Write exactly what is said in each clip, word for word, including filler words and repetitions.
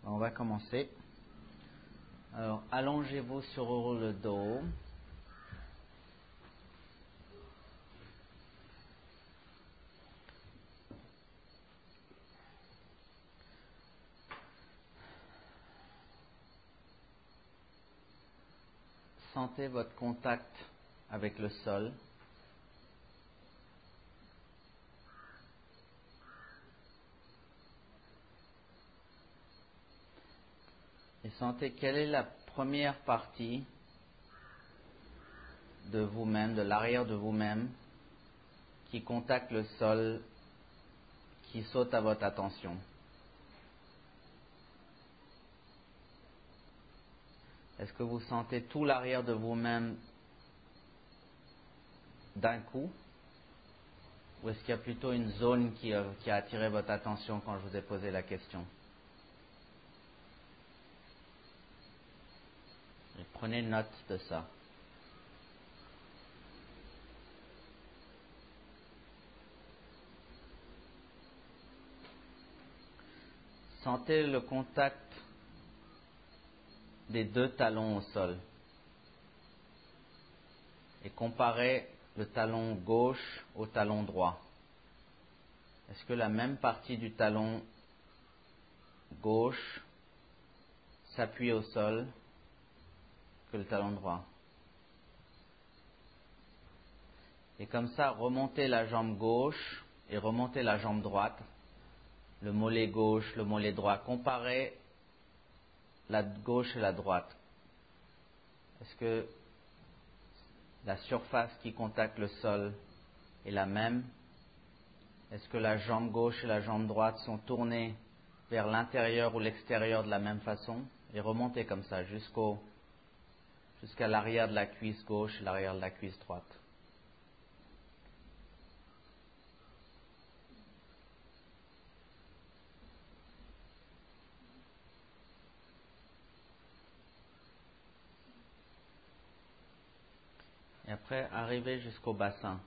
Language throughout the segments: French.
On va commencer. Alors, allongez-vous sur le dos. Sentez votre contact avec le sol. Et sentez quelle est la première partie de vous-même, de l'arrière de vous-même, qui contacte le sol, qui saute à votre attention. Est-ce que vous sentez tout l'arrière de vous-même d'un coup? Ou est-ce qu'il y a plutôt une zone qui a, qui a attiré votre attention quand je vous ai posé la question? Et prenez note de ça. Sentez le contact des deux talons au sol. Et comparez le talon gauche au talon droit. Est-ce que la même partie du talon gauche s'appuie au sol que le talon droit? Et comme ça, remontez la jambe gauche et remontez la jambe droite, le mollet gauche, le mollet droit. Comparez la gauche et la droite. Est-ce que la surface qui contacte le sol est la même? Est-ce que la jambe gauche et la jambe droite sont tournées vers l'intérieur ou l'extérieur de la même façon? Et remontez comme ça jusqu'au, jusqu'à l'arrière de la cuisse gauche et l'arrière de la cuisse droite. Et après, arrivez jusqu'au bassin.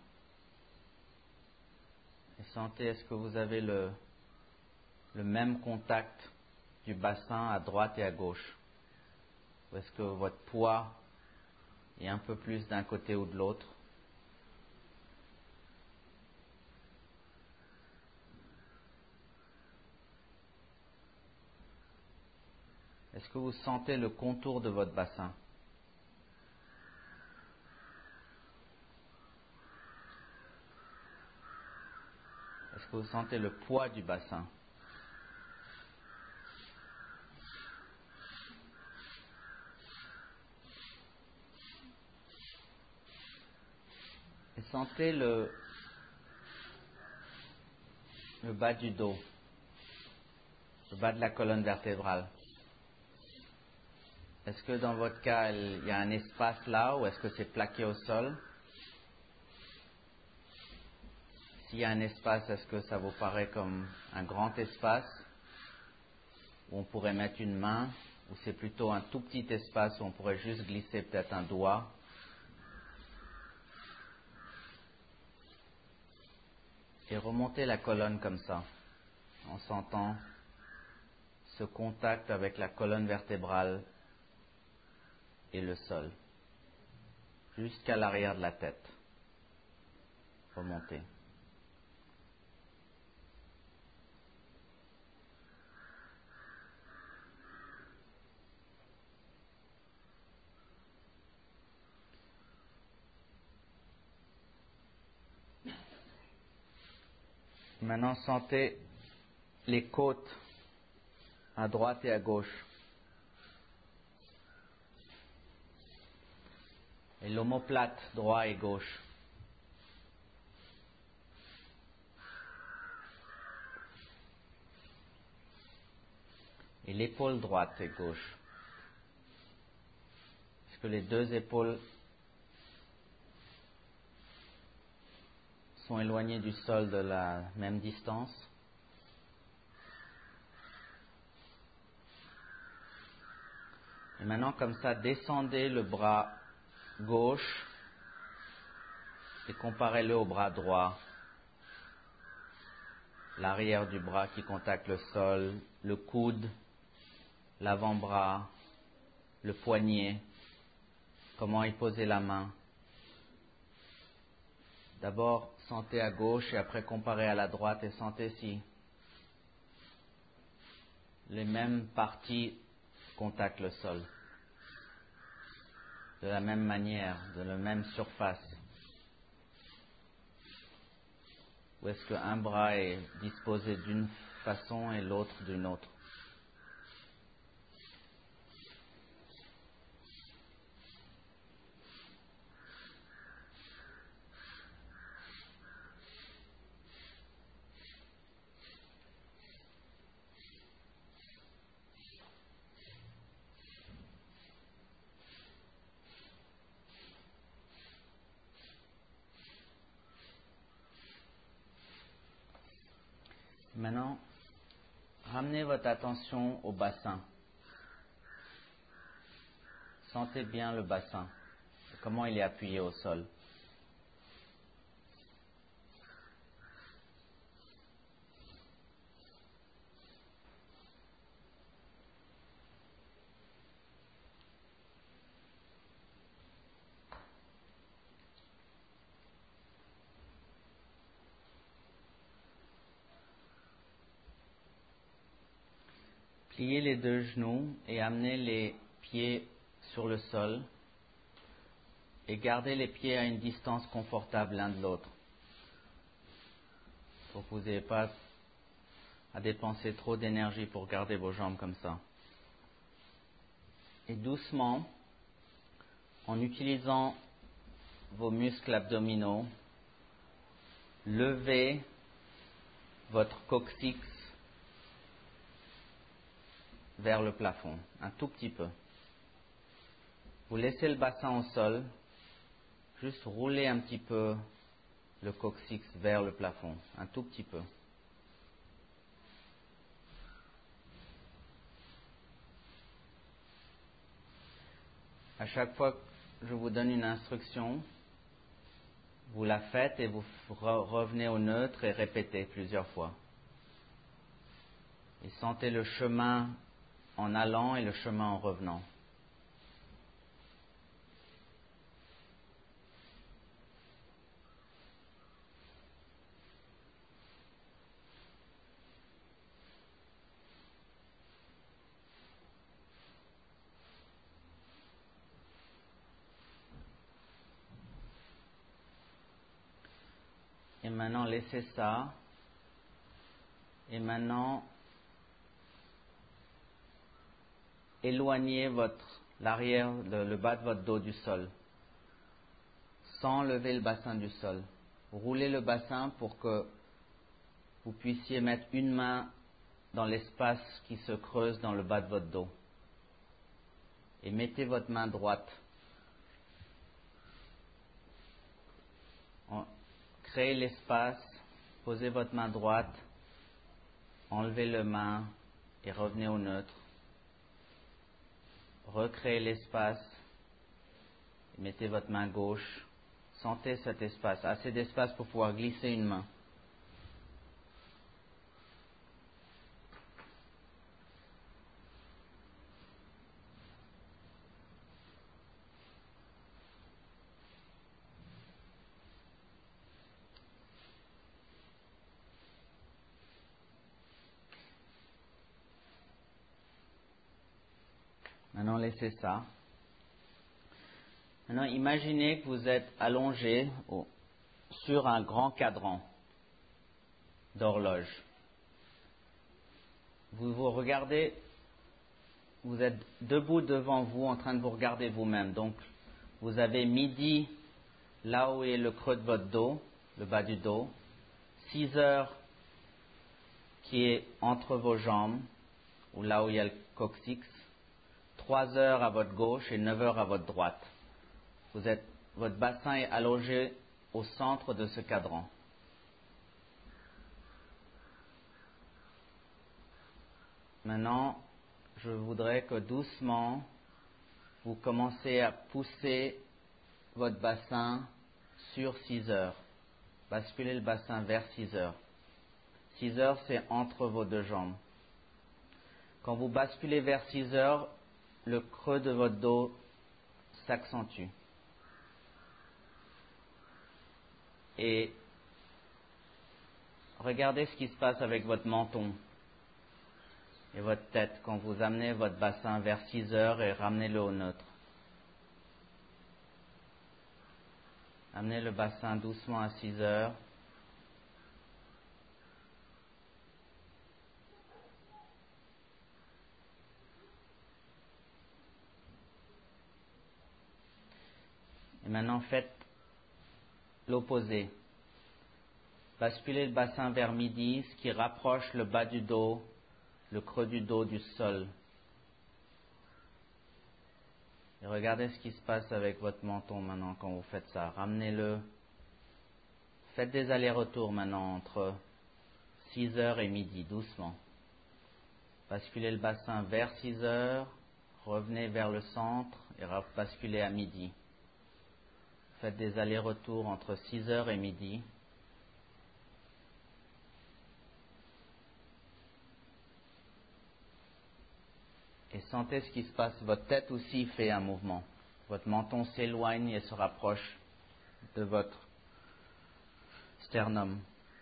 Et sentez, est-ce que vous avez le, le même contact du bassin à droite et à gauche? Ou est-ce que votre poids est un peu plus d'un côté ou de l'autre? Est-ce que vous sentez le contour de votre bassin? Est-ce que vous sentez le poids du bassin? Et sentez le, le bas du dos, le bas de la colonne vertébrale. Est-ce que dans votre cas, il y a un espace là ou est-ce que c'est plaqué au sol? S'il y a un espace, est-ce que ça vous paraît comme un grand espace où on pourrait mettre une main, ou c'est plutôt un tout petit espace où on pourrait juste glisser peut-être un doigt? Et remonter la colonne comme ça, en sentant ce contact avec la colonne vertébrale et le sol, jusqu'à l'arrière de la tête. Remonter. Maintenant, sentez les côtes à droite et à gauche. Et l'omoplate droit et gauche. Et l'épaule droite et gauche. Est-ce que les deux épaules sont éloignées du sol de la même distance? Et maintenant, comme ça, descendez le bras gauche et comparez-le au bras droit. L'arrière du bras qui contacte le sol, le coude l'avant-bras, le poignet, comment y poser la main. D'abord, sentez à gauche et après comparez à la droite et sentez si les mêmes parties contactent le sol. De la même manière, de la même surface. Ou est-ce qu'un bras est disposé d'une façon et l'autre d'une autre? Maintenant, ramenez votre attention au bassin. Sentez bien le bassin, comment il est appuyé au sol. Pliez les deux genoux et amenez les pieds sur le sol et gardez les pieds à une distance confortable l'un de l'autre pour que vous n'ayez pas à dépenser trop d'énergie pour garder vos jambes comme ça. Et doucement, en utilisant vos muscles abdominaux, levez votre coccyx vers le plafond, un tout petit peu. Vous laissez le bassin au sol, juste roulez un petit peu le coccyx vers le plafond, un tout petit peu. À chaque fois que je vous donne une instruction, vous la faites et vous revenez au neutre et répétez plusieurs fois. Et sentez le chemin en allant et le chemin en revenant. Et maintenant, laissez ça. Et maintenant, éloignez votre, l'arrière, le, le bas de votre dos du sol, sans lever le bassin du sol. Roulez le bassin pour que vous puissiez mettre une main dans l'espace qui se creuse dans le bas de votre dos. Et mettez votre main droite. Créez l'espace, posez votre main droite, enlevez le main et revenez au neutre. Recréez l'espace, mettez votre main gauche, sentez cet espace, assez d'espace pour pouvoir glisser une main. Maintenant, laissez ça. Maintenant, imaginez que vous êtes allongé au, sur un grand cadran d'horloge. Vous vous regardez, vous êtes debout devant vous en train de vous regarder vous-même. Donc, vous avez midi là où est le creux de votre dos, le bas du dos, six heures qui est entre vos jambes, ou là où il y a le coccyx, trois heures à votre gauche et neuf heures à votre droite. Vous êtes, votre bassin est allongé au centre de ce cadran. Maintenant, je voudrais que doucement, vous commencez à pousser votre bassin sur six heures. Basculez le bassin vers six heures. six heures, c'est entre vos deux jambes. Quand vous basculez vers six heures, le creux de votre dos s'accentue. Et regardez ce qui se passe avec votre menton et votre tête quand vous amenez votre bassin vers six heures et ramenez-le au neutre. Amenez le bassin doucement à six heures. Et maintenant faites l'opposé. Basculez le bassin vers midi, ce qui rapproche le bas du dos, le creux du dos du sol. Et regardez ce qui se passe avec votre menton maintenant quand vous faites ça. Ramenez-le. Faites des allers-retours maintenant entre six heures et midi, doucement. Basculez le bassin vers six heures, revenez vers le centre et basculez à midi. Faites des allers-retours entre six heures et midi. Et sentez ce qui se passe. Votre tête aussi fait un mouvement. Votre menton s'éloigne et se rapproche de votre sternum.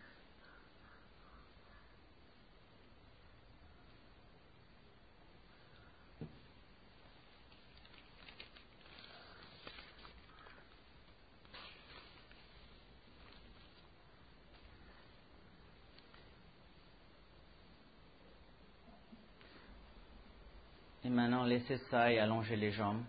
Et maintenant, laissez ça et allongez les jambes.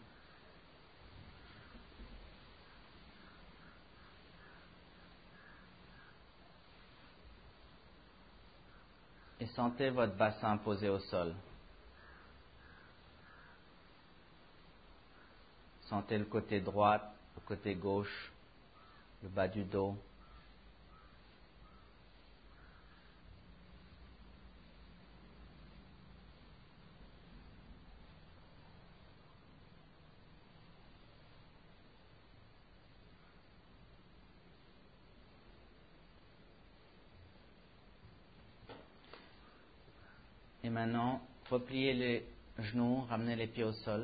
Et sentez votre bassin posé au sol. Sentez le côté droit, le côté gauche, le bas du dos. Et maintenant, repliez les genoux, ramenez les pieds au sol.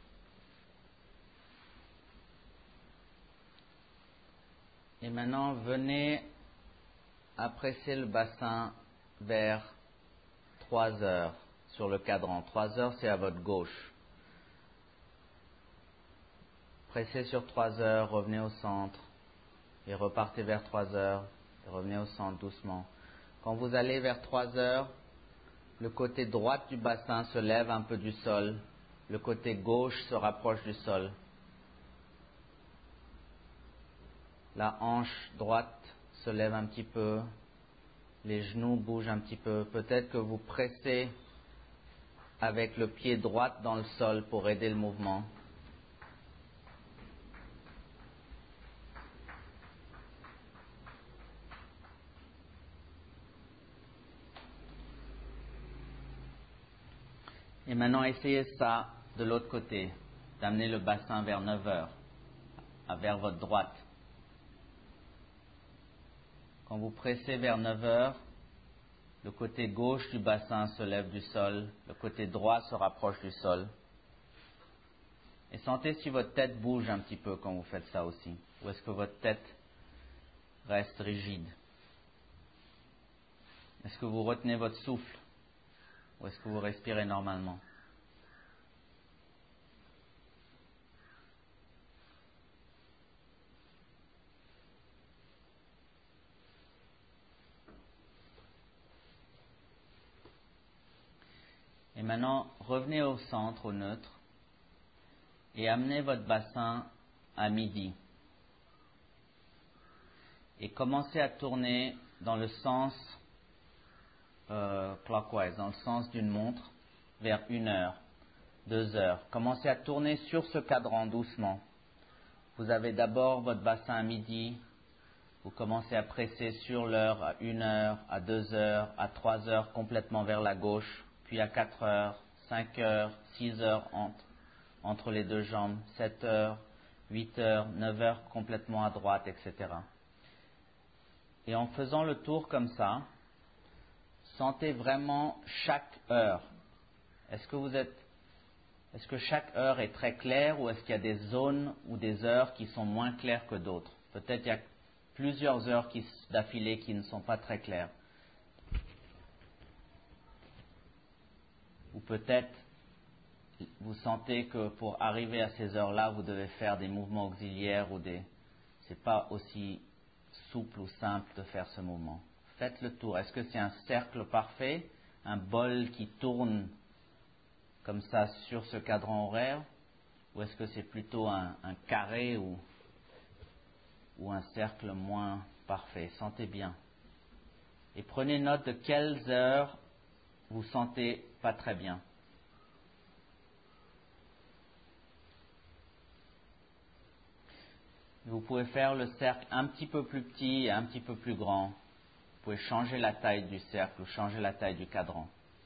Et maintenant, venez à presser le bassin vers trois heures sur le cadran. trois heures, c'est à votre gauche. Pressez sur trois heures, revenez au centre et repartez vers trois heures et revenez au centre doucement. Quand vous allez vers trois heures, le côté droit du bassin se lève un peu du sol, le côté gauche se rapproche du sol. La hanche droite se lève un petit peu, les genoux bougent un petit peu. Peut-être que vous pressez avec le pied droit dans le sol pour aider le mouvement. Et maintenant, essayez ça de l'autre côté, d'amener le bassin vers neuf heures, vers votre droite. Quand vous pressez vers neuf heures, le côté gauche du bassin se lève du sol, le côté droit se rapproche du sol. Et sentez si votre tête bouge un petit peu quand vous faites ça aussi. Ou est-ce que votre tête reste rigide? Est-ce que vous retenez votre souffle? Ou est-ce que vous respirez normalement? Et maintenant, revenez au centre, au neutre, et amenez votre bassin à midi. Et commencez à tourner dans le sens euh, clockwise, dans le sens d'une montre, vers une heure, deux heures. Commencez à tourner sur ce cadran doucement. Vous avez d'abord votre bassin à midi, vous commencez à presser sur l'heure à une heure, à deux heures, à trois heures complètement vers la gauche, puis à quatre heures, cinq heures, six heures entre, entre les deux jambes, sept heures, huit heures, neuf heures complètement à droite, et cetera. Et en faisant le tour comme ça, sentez vraiment chaque heure. Est-ce que vous êtes, est-ce que chaque heure est très claire ou est-ce qu'il y a des zones ou des heures qui sont moins claires que d'autres? Peut-être il y a plusieurs heures qui, d'affilée qui ne sont pas très claires. Ou peut-être vous sentez que pour arriver à ces heures-là, vous devez faire des mouvements auxiliaires ou des... C'est pas aussi souple ou simple de faire ce mouvement. Faites le tour. Est-ce que c'est un cercle parfait, un bol qui tourne comme ça sur ce cadran horaire, ou est-ce que c'est plutôt un, un carré ou, ou un cercle moins parfait? Sentez bien. Et prenez note de quelles heures vous sentez pas très bien. Vous pouvez faire le cercle un petit peu plus petit et un petit peu plus grand. Vous pouvez changer la taille du cercle ou changer la taille du cadran.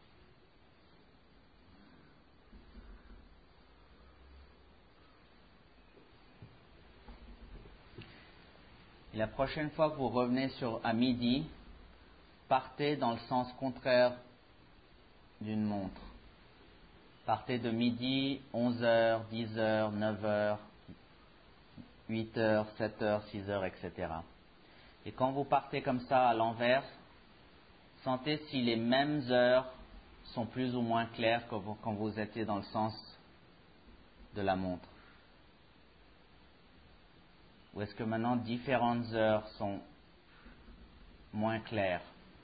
Et la prochaine fois que vous revenez sur, à midi, partez dans le sens contraire d'une montre. Partez de midi, onze heures, dix heures, neuf heures, huit heures, sept heures, six heures, et cetera. Et quand vous partez comme ça à l'envers, sentez si les mêmes heures sont plus ou moins claires que quand vous étiez dans le sens de la montre. Ou est-ce que maintenant différentes heures sont moins claires?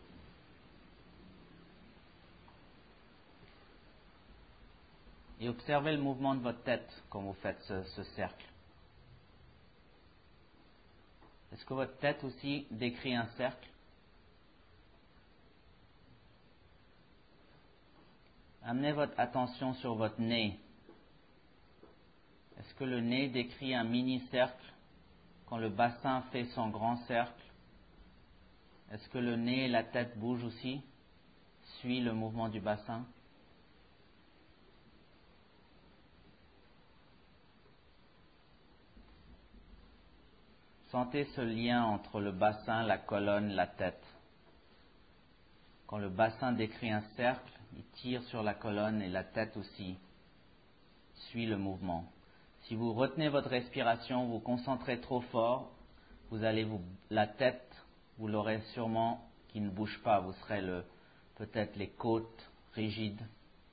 Et observez le mouvement de votre tête quand vous faites ce, ce cercle. Est-ce que votre tête aussi décrit un cercle? Amenez votre attention sur votre nez. Est-ce que le nez décrit un mini-cercle quand le bassin fait son grand cercle? Est-ce que le nez et la tête bougent aussi? Suit le mouvement du bassin? Sentez ce lien entre le bassin, la colonne, la tête. Quand le bassin décrit un cercle, il tire sur la colonne et la tête aussi suit le mouvement. Si vous retenez votre respiration, vous concentrez trop fort, vous allez vous, la tête, vous l'aurez sûrement qui ne bouge pas. Vous serez le, peut-être les côtes rigides.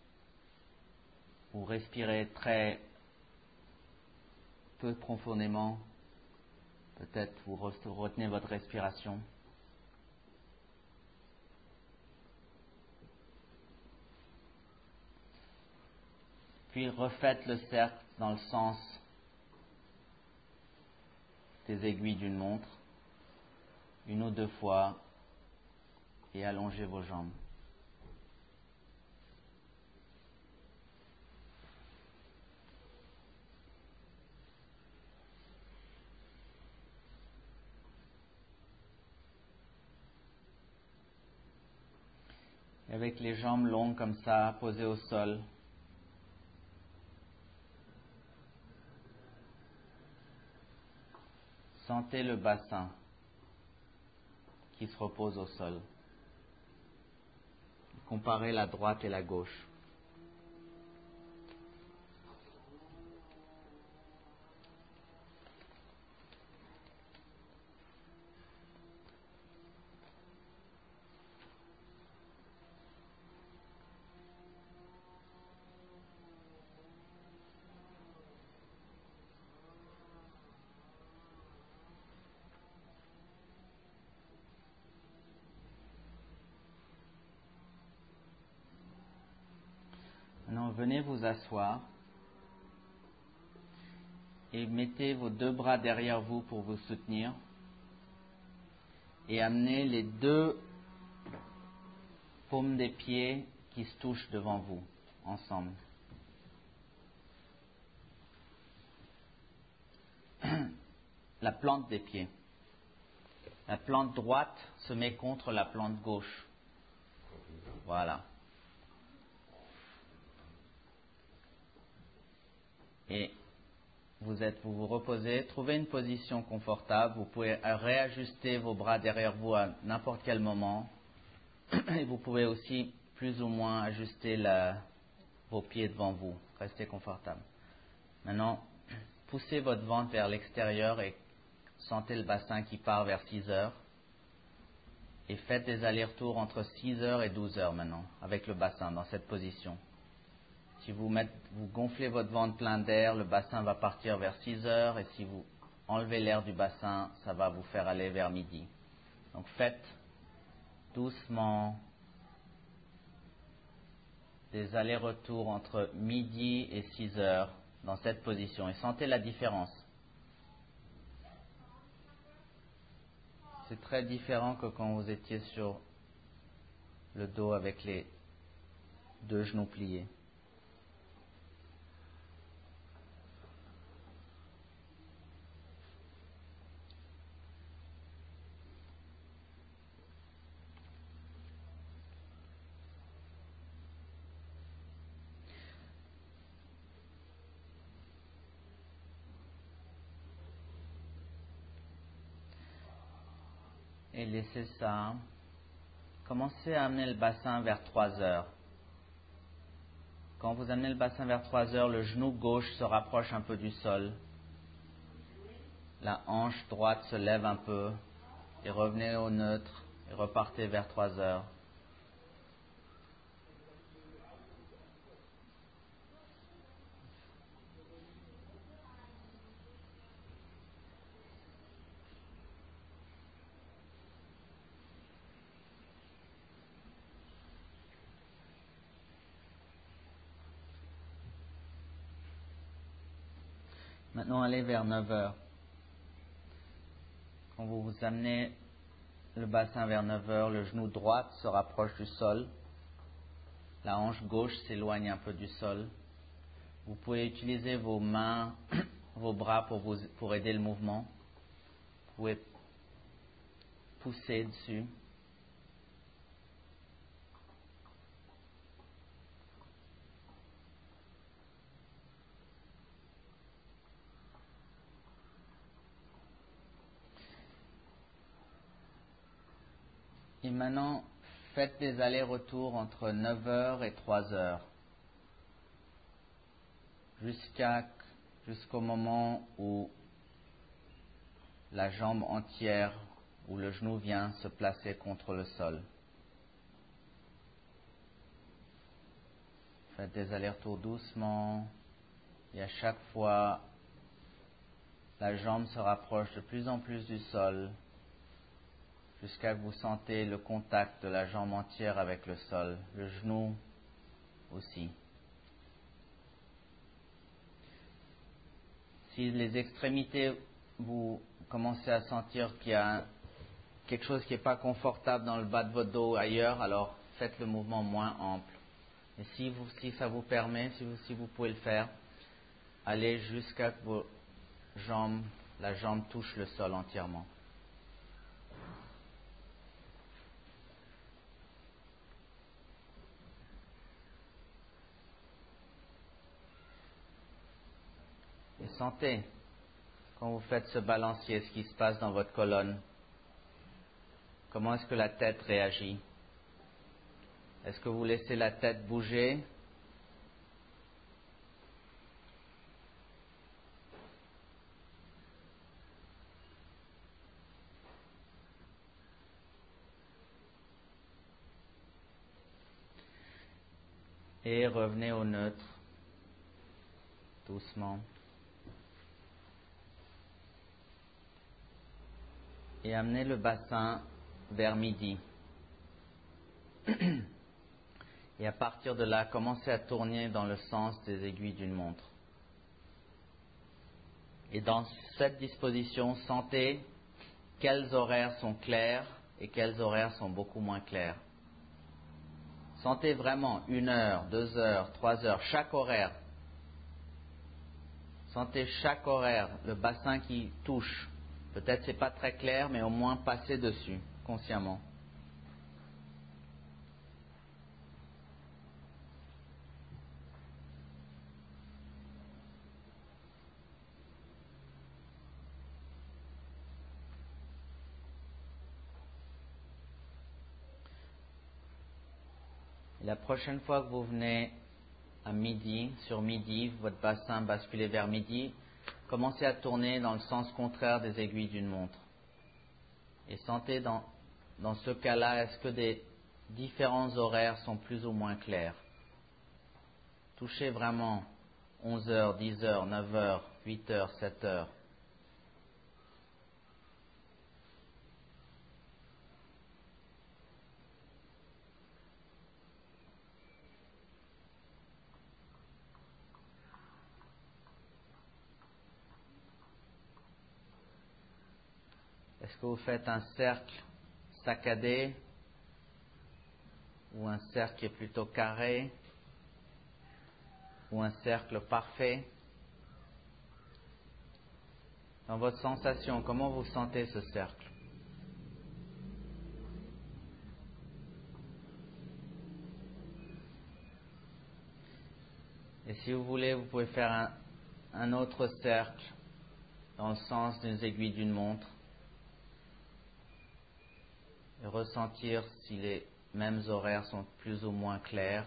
Vous respirez très peu profondément. Peut-être vous retenez votre respiration. Puis refaites le cercle dans le sens des aiguilles d'une montre, une ou deux fois, et allongez vos jambes. Et avec les jambes longues comme ça, posées au sol, sentez le bassin qui se repose au sol. Comparez la droite et la gauche. Maintenant, venez vous asseoir et mettez vos deux bras derrière vous pour vous soutenir et amenez les deux paumes des pieds qui se touchent devant vous, ensemble. La plante des pieds. La plante droite se met contre la plante gauche. Voilà. Et vous êtes, vous vous reposez, trouvez une position confortable. Vous pouvez réajuster vos bras derrière vous à n'importe quel moment. Et vous pouvez aussi plus ou moins ajuster la, vos pieds devant vous. Restez confortable. Maintenant, poussez votre ventre vers l'extérieur et sentez le bassin qui part vers six heures. Et faites des allers-retours entre six heures et douze heures maintenant, avec le bassin, dans cette position. Si vous, mettez, vous gonflez votre ventre plein d'air, le bassin va partir vers six heures, et si vous enlevez l'air du bassin, ça va vous faire aller vers midi. Donc faites doucement des allers-retours entre midi et six heures dans cette position, et sentez la différence. C'est très différent que quand vous étiez sur le dos avec les deux genoux pliés. Et laissez ça. Commencez à amener le bassin vers trois heures. Quand vous amenez le bassin vers trois heures, le genou gauche se rapproche un peu du sol. La hanche droite se lève un peu. Et revenez au neutre et repartez vers trois heures. Maintenant, allez vers neuf heures. Quand vous vous amenez le bassin vers neuf heures, le genou droit se rapproche du sol. La hanche gauche s'éloigne un peu du sol. Vous pouvez utiliser vos mains, vos bras pour, vous, pour aider le mouvement. Vous pouvez pousser dessus. Et maintenant, faites des allers-retours entre neuf heures et trois heures. Jusqu'à, jusqu'au moment où la jambe entière ou le genou vient se placer contre le sol. Faites des allers-retours doucement et à chaque fois, la jambe se rapproche de plus en plus du sol jusqu'à ce que vous sentez le contact de la jambe entière avec le sol, le genou aussi. Si les extrémités, vous commencez à sentir qu'il y a quelque chose qui n'est pas confortable dans le bas de votre dos ailleurs, alors faites le mouvement moins ample. Et si, vous, si ça vous permet, si vous, si vous pouvez le faire, allez jusqu'à ce que vos jambes, la jambe touche le sol entièrement. Et sentez, quand vous faites ce balancier, ce qui se passe dans votre colonne. Comment est-ce que la tête réagit? Est-ce que vous laissez la tête bouger? Et revenez au neutre, doucement. Et amenez le bassin vers midi. Et à partir de là, commencez à tourner dans le sens des aiguilles d'une montre. Et dans cette disposition, sentez quels horaires sont clairs et quels horaires sont beaucoup moins clairs. Sentez vraiment une heure, deux heures, trois heures, chaque horaire. Sentez chaque horaire, le bassin qui touche. Peut-être c'est pas très clair, mais au moins passez dessus, consciemment. Et la prochaine fois que vous venez à midi, sur midi, votre bassin basculez vers midi, commencez à tourner dans le sens contraire des aiguilles d'une montre. Et sentez dans, dans ce cas-là, est-ce que des différents horaires sont plus ou moins clairs. Touchez vraiment onze heures, dix heures, neuf heures, huit heures, sept heures. Est-ce que vous faites un cercle saccadé ou un cercle qui est plutôt carré ou un cercle parfait? Dans votre sensation, comment vous sentez ce cercle? Et si vous voulez, vous pouvez faire un, un autre cercle dans le sens d'une aiguille d'une montre et ressentir si les mêmes horaires sont plus ou moins clairs.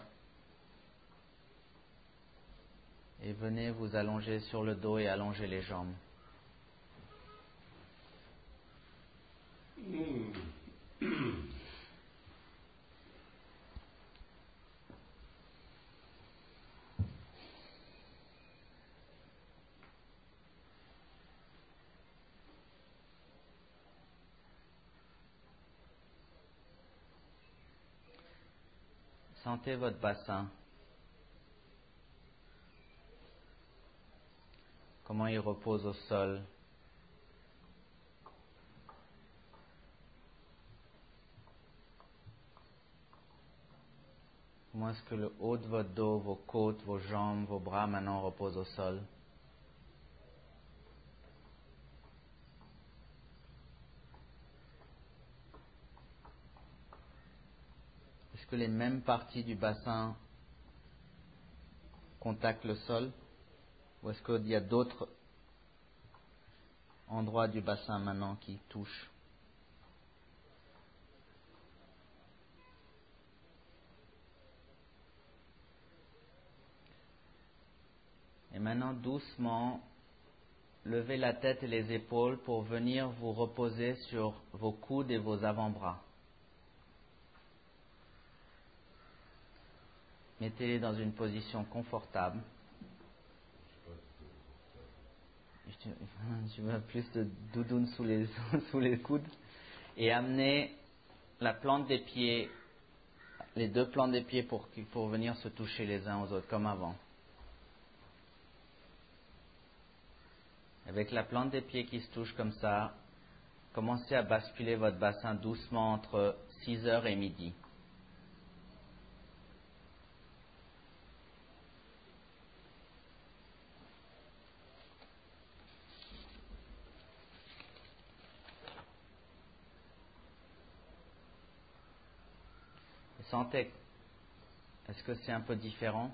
Et venez vous allonger sur le dos et allonger les jambes. Sentez votre bassin. Comment il repose au sol. Comment est-ce que le haut de votre dos, vos côtes, vos jambes, vos bras maintenant reposent au sol? Est-ce que les mêmes parties du bassin contactent le sol? Ou est-ce qu'il y a d'autres endroits du bassin maintenant qui touchent? Et maintenant, doucement, levez la tête et les épaules pour venir vous reposer sur vos coudes et vos avant-bras. Mettez-les dans une position confortable. Je veux plus de doudoune sous les, sous les coudes. Et amenez la plante des pieds, les deux plantes des pieds pour, pour venir se toucher les uns aux autres, comme avant. Avec la plante des pieds qui se touche comme ça, commencez à basculer votre bassin doucement entre six heures et midi. Et sentez, est-ce que c'est un peu différent?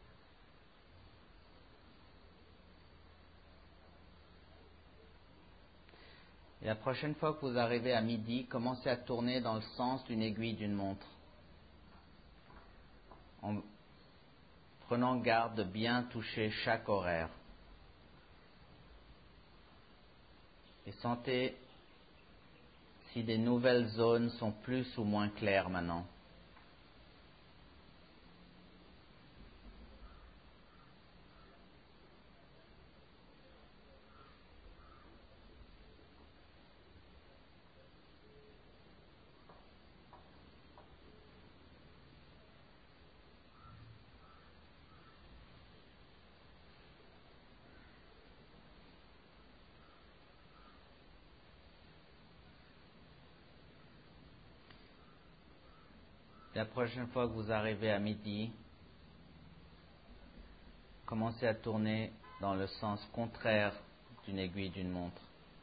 Et la prochaine fois que vous arrivez à midi, commencez à tourner dans le sens d'une aiguille d'une montre. En prenant garde de bien toucher chaque horaire. Et sentez si des nouvelles zones sont plus ou moins claires maintenant. La prochaine fois que vous arrivez à midi, commencez à tourner dans le sens contraire d'une aiguille d'une montre.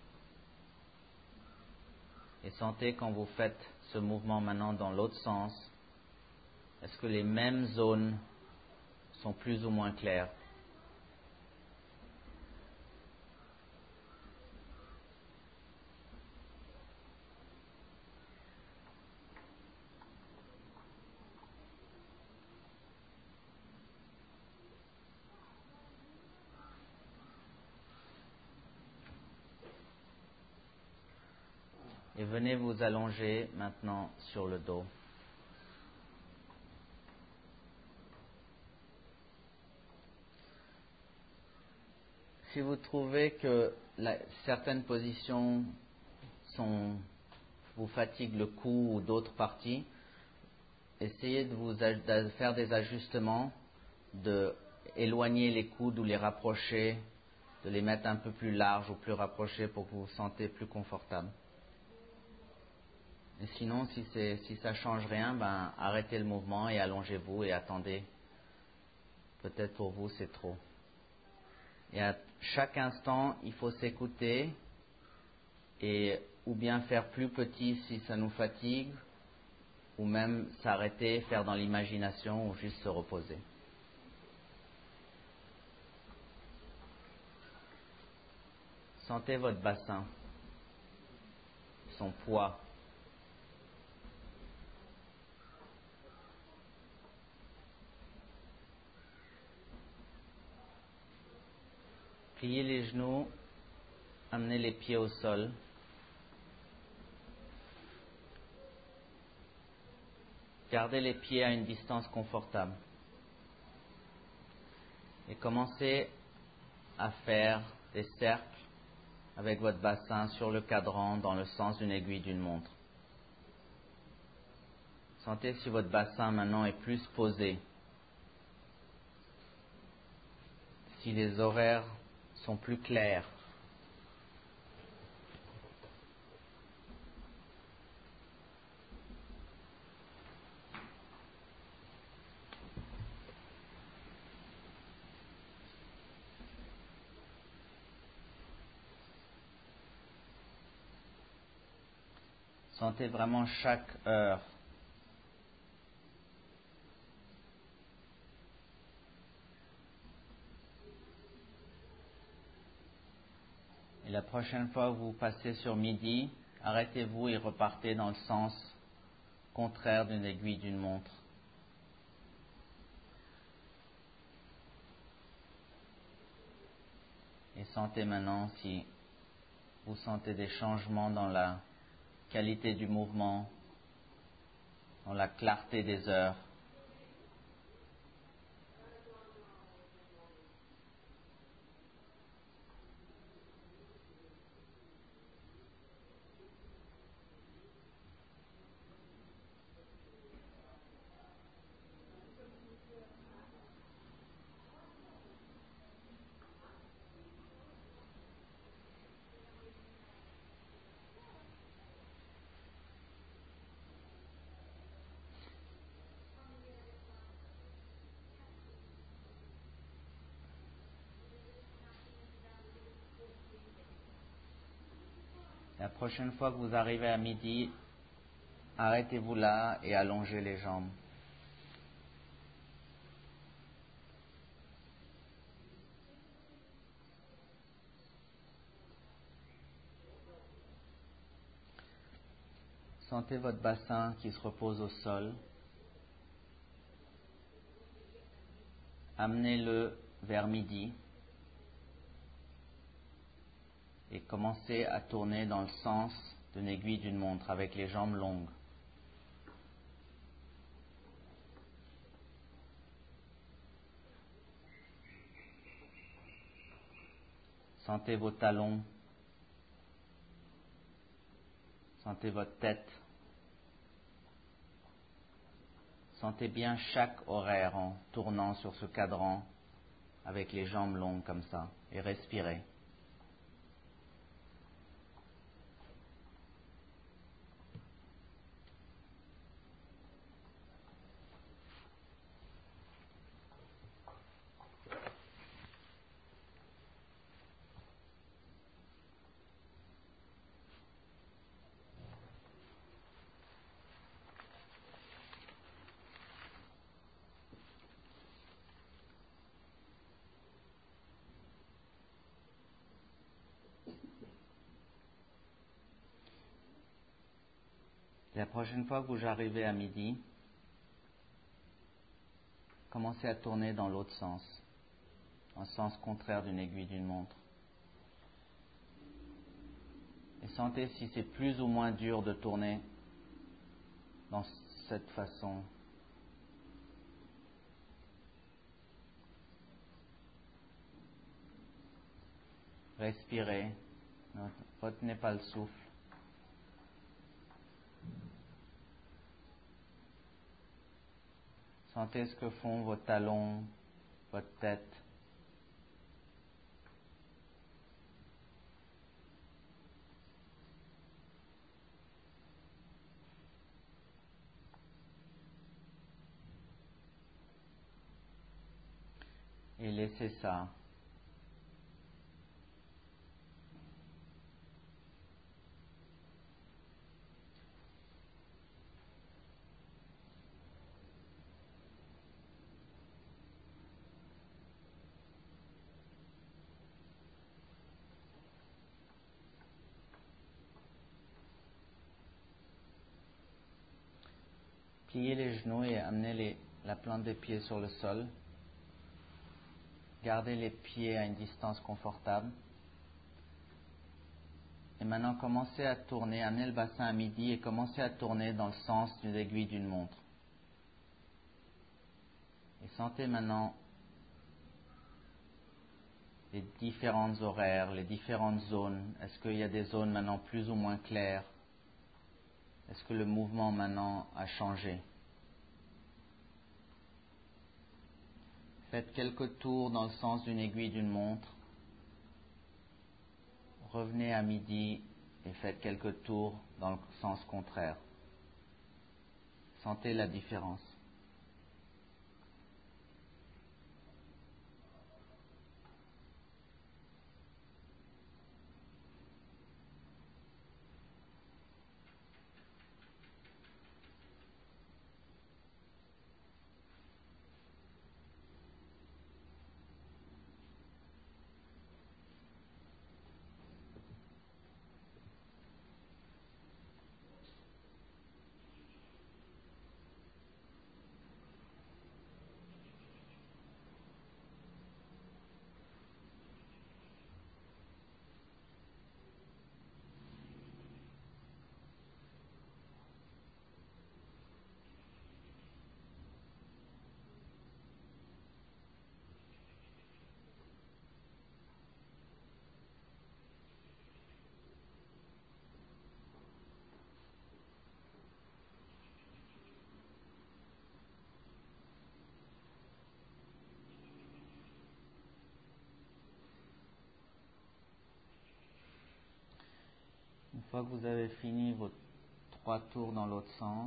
Et sentez quand vous faites ce mouvement maintenant dans l'autre sens, est-ce que les mêmes zones sont plus ou moins claires? Et venez vous allonger maintenant sur le dos. Si vous trouvez que la, certaines positions sont, vous fatiguent le cou ou d'autres parties, essayez de, vous, de faire des ajustements, de éloigner les coudes ou les rapprocher, de les mettre un peu plus larges ou plus rapprochés pour que vous vous sentez plus confortable. Et sinon, si, c'est, si ça ne change rien, ben, arrêtez le mouvement et allongez-vous et attendez. Peut-être pour vous, c'est trop. Et à chaque instant, il faut s'écouter et ou bien faire plus petit si ça nous fatigue, ou même s'arrêter, faire dans l'imagination ou juste se reposer. Sentez votre bassin, son poids. Pliez les genoux, amenez les pieds au sol. Gardez les pieds à une distance confortable. Et commencez à faire des cercles avec votre bassin sur le cadran dans le sens d'une aiguille d'une montre. Sentez si votre bassin maintenant est plus posé. Si les horaires sont plus clairs. Sentez vraiment chaque heure. Et la prochaine fois que vous passez sur midi, arrêtez-vous et repartez dans le sens contraire d'une aiguille d'une montre. Et sentez maintenant si vous sentez des changements dans la qualité du mouvement, dans la clarté des heures. La prochaine fois que vous arrivez à midi, arrêtez-vous là et allongez les jambes. Sentez votre bassin qui se repose au sol. Amenez-le vers midi et commencez à tourner dans le sens d'une aiguille d'une montre avec les jambes longues. Sentez vos talons. Sentez votre tête. Sentez bien chaque horaire en tournant sur ce cadran avec les jambes longues comme ça et respirez. La prochaine fois que vous arrivez à midi, commencez à tourner dans l'autre sens, en sens contraire d'une aiguille d'une montre. Et sentez si c'est plus ou moins dur de tourner dans cette façon. Respirez, ne retenez pas le souffle. Sentez ce que font vos talons, votre tête. Et laissez ça. Pliez les genoux et amenez les, la plante des pieds sur le sol. Gardez les pieds à une distance confortable. Et maintenant, commencez à tourner, amenez le bassin à midi et commencez à tourner dans le sens d'une aiguille d'une montre. Et sentez maintenant les différentes horaires, les différentes zones. Est-ce qu'il y a des zones maintenant plus ou moins claires? Est-ce que le mouvement maintenant a changé? Faites quelques tours dans le sens d'une aiguille d'une montre. Revenez à midi et faites quelques tours dans le sens contraire. Sentez la différence. Une fois que vous avez fini vos trois tours dans l'autre sens,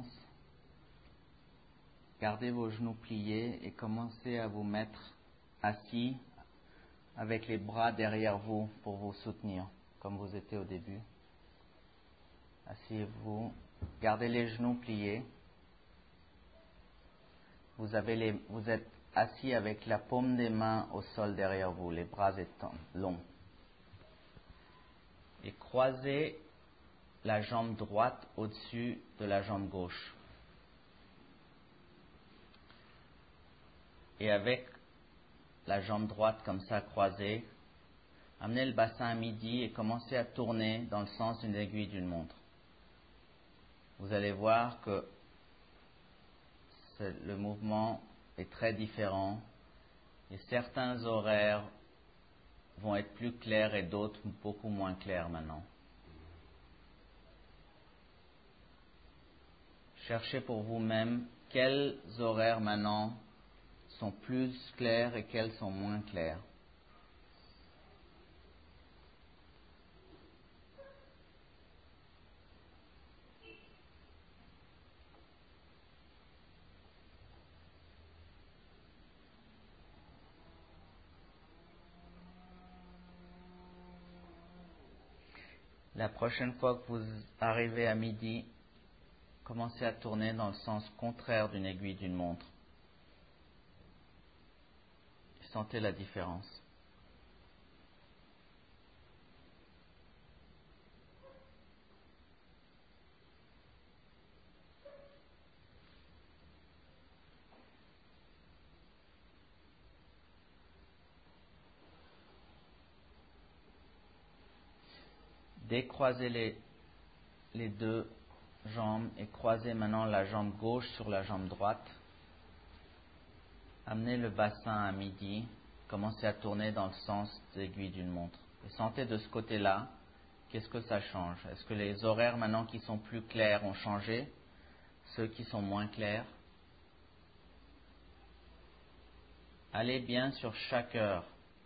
gardez vos genoux pliés et commencez à vous mettre assis avec les bras derrière vous pour vous soutenir, comme vous étiez au début. Asseyez-vous, gardez les genoux pliés. Vous, avez les, vous êtes assis avec la paume des mains au sol derrière vous, les bras étant longs. Et croisez la jambe droite au-dessus de la jambe gauche. Et avec la jambe droite comme ça croisée, amenez le bassin à midi et commencez à tourner dans le sens d'une aiguille d'une montre. Vous allez voir que le mouvement est très différent et certains horaires vont être plus clairs et d'autres beaucoup moins clairs maintenant. Cherchez pour vous-même quels horaires maintenant sont plus clairs et quels sont moins clairs. La prochaine fois que vous arrivez à midi, commencez à tourner dans le sens contraire d'une aiguille d'une montre. Sentez la différence. Décroisez les, les deux jambes et croisez maintenant la jambe gauche sur la jambe droite. Amenez le bassin à midi. Commencez à tourner dans le sens de l'aiguille d'une montre. Et sentez de ce côté-là, qu'est-ce que ça change? Est-ce que les horaires maintenant qui sont plus clairs ont changé? Ceux qui sont moins clairs? Allez bien sur chaque heure.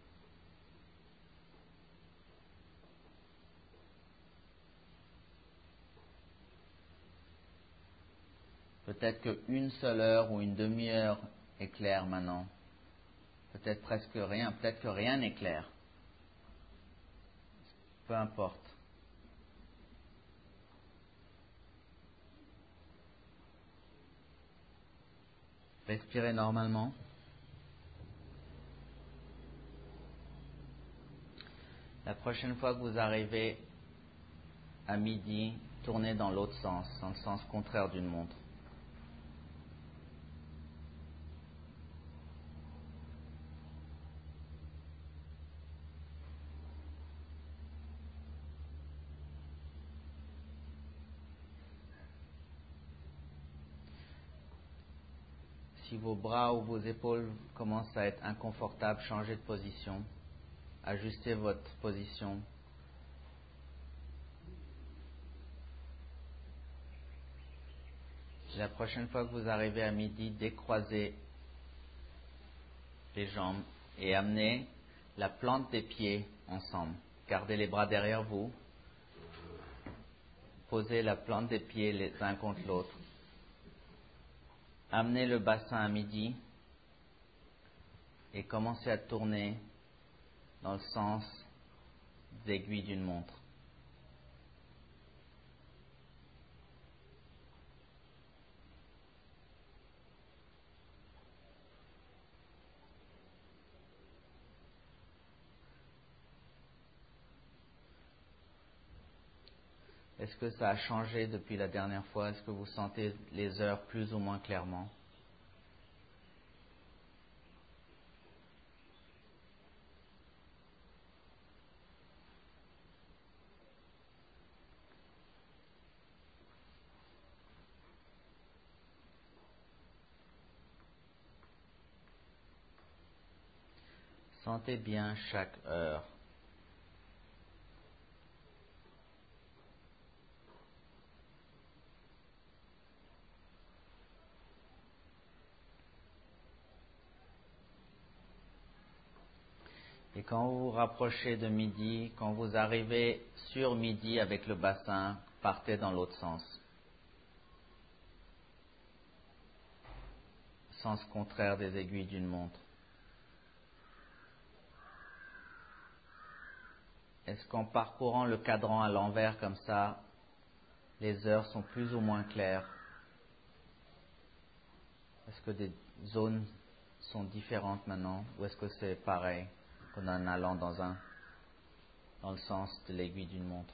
Peut-être qu'une seule heure ou une demi-heure est claire maintenant. Peut-être presque rien, peut-être que rien n'est clair. Peu importe. Respirez normalement. La prochaine fois que vous arrivez à midi, tournez dans l'autre sens, dans le sens contraire d'une montre. Si vos bras ou vos épaules commencent à être inconfortables, changez de position. Ajustez votre position. La prochaine fois que vous arrivez à midi, décroisez les jambes et amenez la plante des pieds ensemble. Gardez les bras derrière vous. Posez la plante des pieds les uns contre l'autre. Amenez le bassin à midi et commencez à tourner dans le sens des aiguilles d'une montre. Est-ce que ça a changé depuis la dernière fois? Est-ce que vous sentez les heures plus ou moins clairement? Sentez bien chaque heure. Et quand vous vous rapprochez de midi, quand vous arrivez sur midi avec le bassin, partez dans l'autre sens. Sens contraire des aiguilles d'une montre. Est-ce qu'en parcourant le cadran à l'envers comme ça, les heures sont plus ou moins claires? Est-ce que des zones sont différentes maintenant ou est-ce que c'est pareil qu'en en allant dans, un, dans le sens de l'aiguille d'une montre?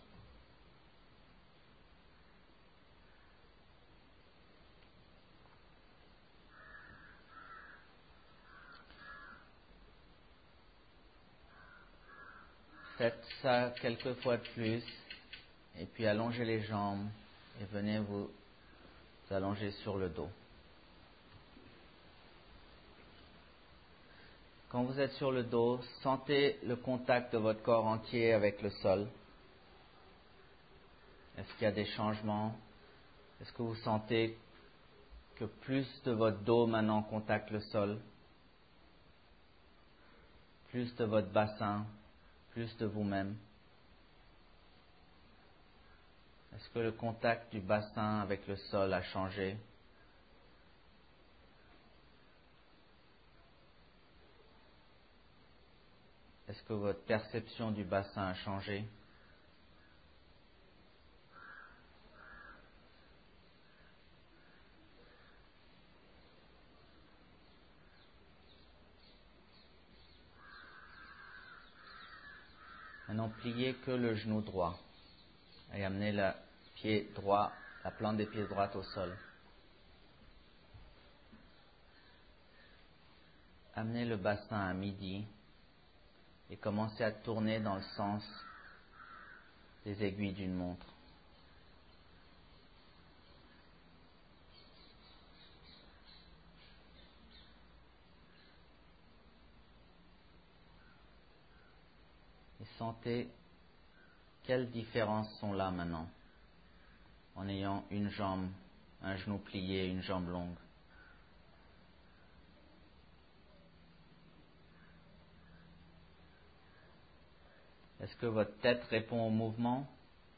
Faites ça quelques fois de plus et puis allongez les jambes et venez vous allonger sur le dos. Quand vous êtes sur le dos, sentez le contact de votre corps entier avec le sol. Est-ce qu'il y a des changements? Est-ce que vous sentez que plus de votre dos maintenant contacte le sol? Plus de votre bassin? Plus de vous-même? Est-ce que le contact du bassin avec le sol a changé? Est-ce que votre perception du bassin a changé? Maintenant, pliez que le genou droit et amenez le pied droit, la plante des pieds droite au sol. Amenez le bassin à midi et commencez à tourner dans le sens des aiguilles d'une montre. Et sentez quelles différences sont là maintenant, en ayant une jambe, un genou plié, une jambe longue. Est-ce que votre tête répond au mouvement?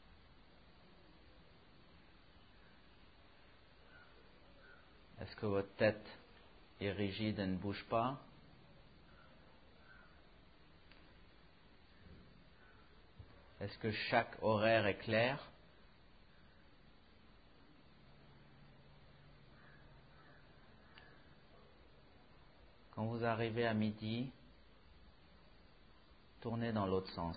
Est-ce que votre tête est rigide et ne bouge pas? Est-ce que chaque horaire est clair? Quand vous arrivez à midi, tournez dans l'autre sens.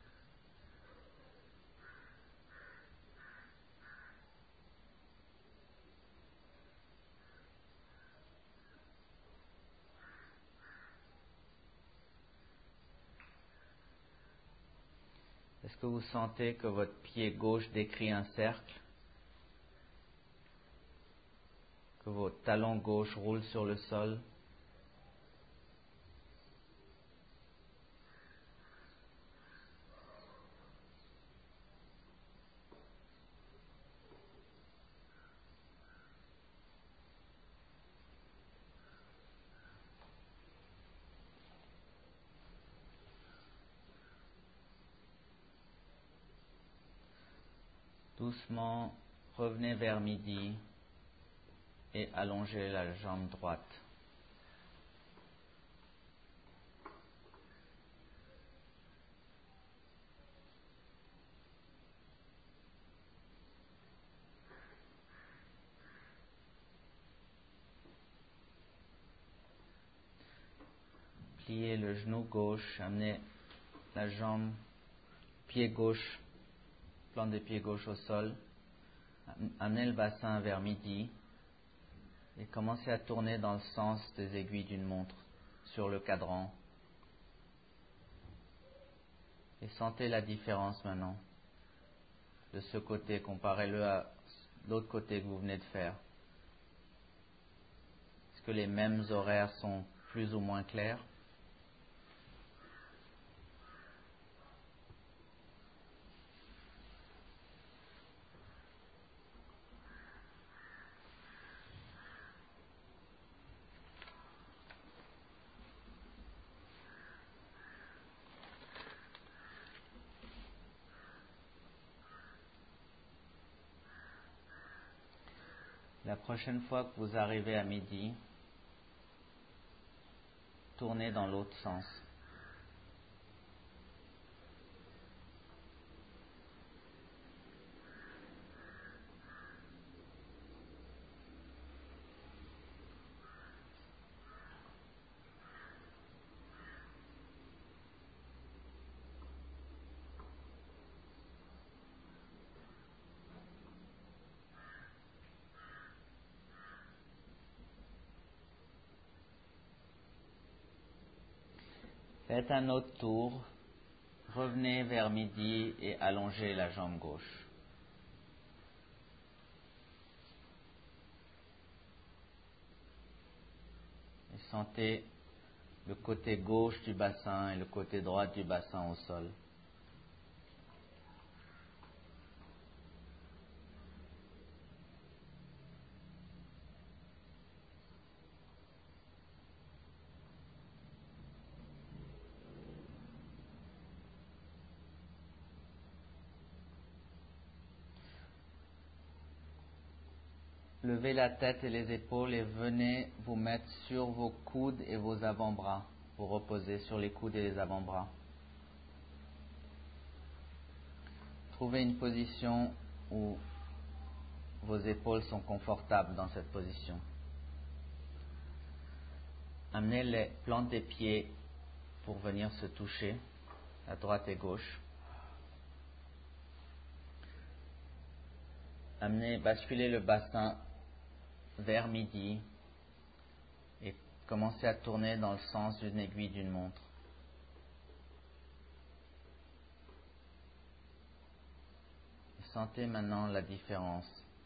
Est-ce que vous sentez que votre pied gauche décrit un cercle? Que vos talons gauche roulent sur le sol? Doucement, revenez vers midi et allongez la jambe droite. Pliez le genou gauche, amenez la jambe, pied gauche, plante des pieds gauche au sol, amenez le bassin vers midi et commencez à tourner dans le sens des aiguilles d'une montre sur le cadran. Et sentez la différence maintenant de ce côté, comparez-le à l'autre côté que vous venez de faire. Est-ce que les mêmes horaires sont plus ou moins clairs? La prochaine fois que vous arrivez à midi, tournez dans l'autre sens. Faites un autre tour, revenez vers midi et allongez la jambe gauche. Et sentez le côté gauche du bassin et le côté droit du bassin au sol. Levez la tête et les épaules et venez vous mettre sur vos coudes et vos avant-bras. Vous reposez sur les coudes et les avant-bras. Trouvez une position où vos épaules sont confortables dans cette position. Amenez les plantes des pieds pour venir se toucher à droite et gauche. Amenez, basculez le bassin vers midi et commencez à tourner dans le sens d'une aiguille d'une montre. sentez maintenant la différence.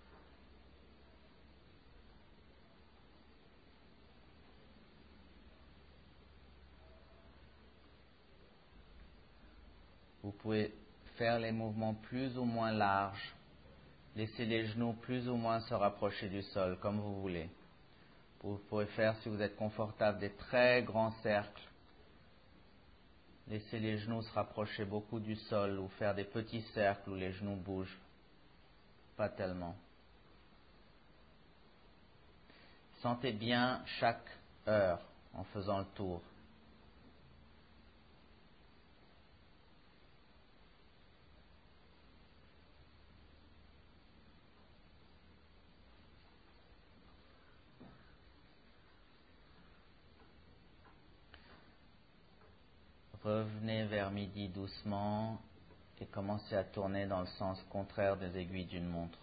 Vous pouvez faire les mouvements plus ou moins larges, laisser les genoux plus ou moins se rapprocher du sol, comme vous voulez. Vous pouvez faire, si vous êtes confortable, des très grands cercles. Laissez les genoux se rapprocher beaucoup du sol ou faire des petits cercles où les genoux bougent. Pas tellement. Sentez bien chaque heure en faisant le tour. Revenez vers midi doucement et commencez à tourner dans le sens contraire des aiguilles d'une montre.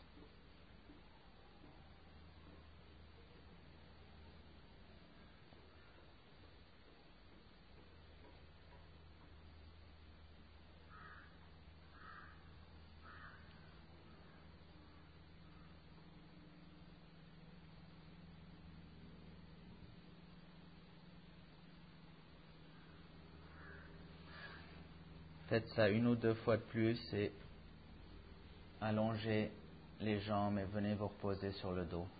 Faites ça une ou deux fois de plus et allongez les jambes et venez vous reposer sur le dos.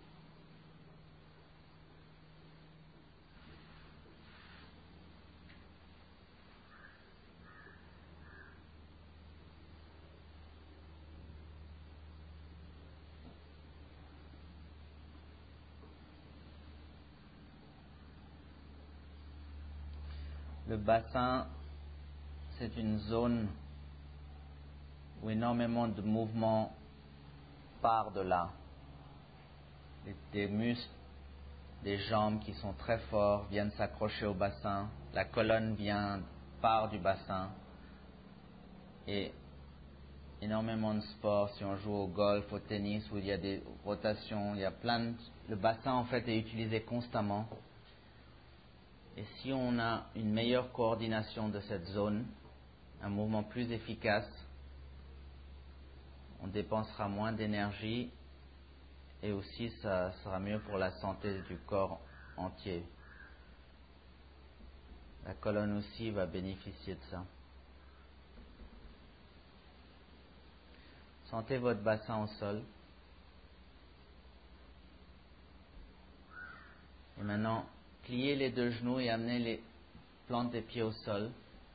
Le bassin, c'est une zone où énormément de mouvements partent de là. Des muscles, des jambes qui sont très forts viennent s'accrocher au bassin. La colonne vient, part du bassin. Et énormément de sports, si on joue au golf, au tennis, où il y a des rotations, il y a plein de... Le bassin, en fait, est utilisé constamment. Et si on a une meilleure coordination de cette zone, un mouvement plus efficace, on dépensera moins d'énergie et aussi ça sera mieux pour la santé du corps entier. La colonne aussi va bénéficier de ça. Sentez votre bassin au sol. Et maintenant, pliez les deux genoux et amenez les plantes des pieds au sol.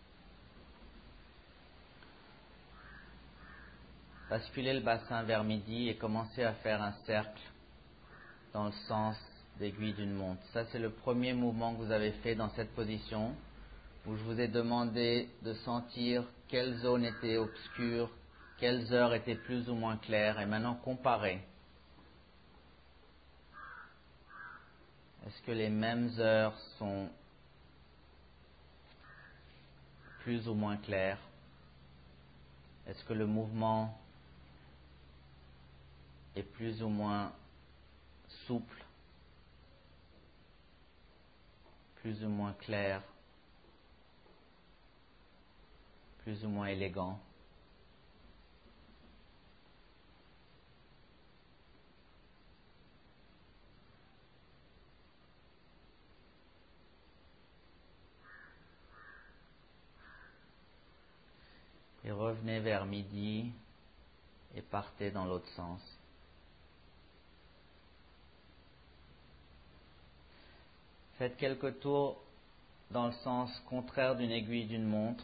Basculez le bassin vers midi et commencez à faire un cercle dans le sens d'aiguille d'une montre. Ça, c'est le premier mouvement que vous avez fait dans cette position, où je vous ai demandé de sentir quelles zones étaient obscures, quelles heures étaient plus ou moins claires, et maintenant comparez. Est-ce que les mêmes heures sont plus ou moins claires? Est-ce que le mouvement est plus ou moins souple, plus ou moins clair, plus ou moins élégant? Et revenez vers midi et partez dans l'autre sens. Faites quelques tours dans le sens contraire d'une aiguille d'une montre.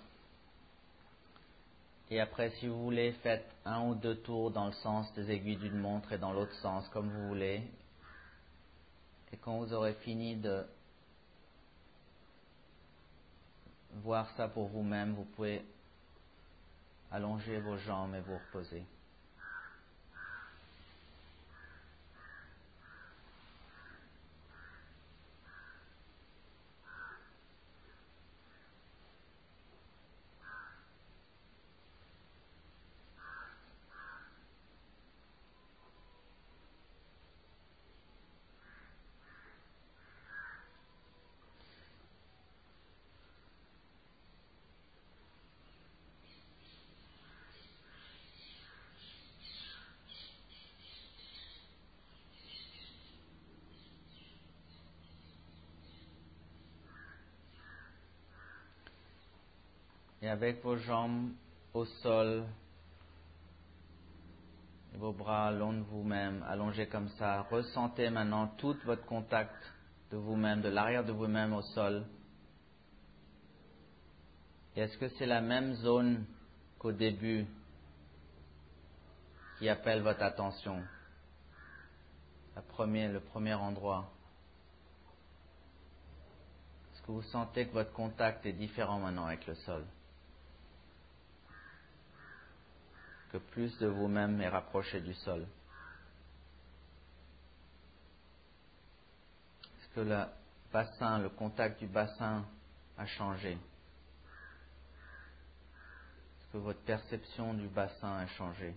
Et après, si vous voulez, faites un ou deux tours dans le sens des aiguilles d'une montre et dans l'autre sens, comme vous voulez. Et quand vous aurez fini de voir ça pour vous-même, vous pouvez allonger vos jambes et vous reposer. Et avec vos jambes au sol, et vos bras long de vous-même, allongés comme ça, ressentez maintenant tout votre contact de vous-même, de l'arrière de vous-même au sol. Et est-ce que c'est la même zone qu'au début qui appelle votre attention? La première, le premier endroit. Est-ce que vous sentez que votre contact est différent maintenant avec le sol? Que plus de vous-même est rapproché du sol? Est-ce que le bassin, le contact du bassin a changé? Est-ce que votre perception du bassin a changé?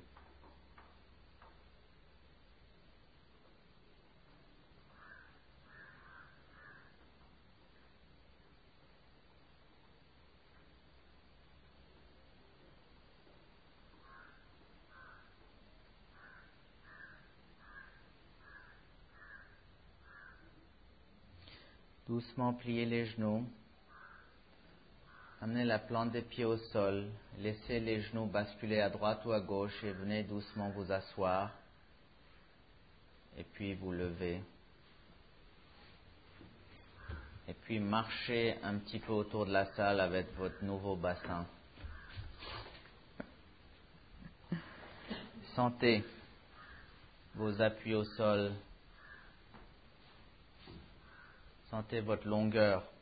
Doucement pliez les genoux. Amenez la plante des pieds au sol. Laissez les genoux basculer à droite ou à gauche et venez doucement vous asseoir. Et puis vous levez. Et puis marchez un petit peu autour de la salle avec votre nouveau bassin. Sentez vos appuis au sol. Sentez votre longueur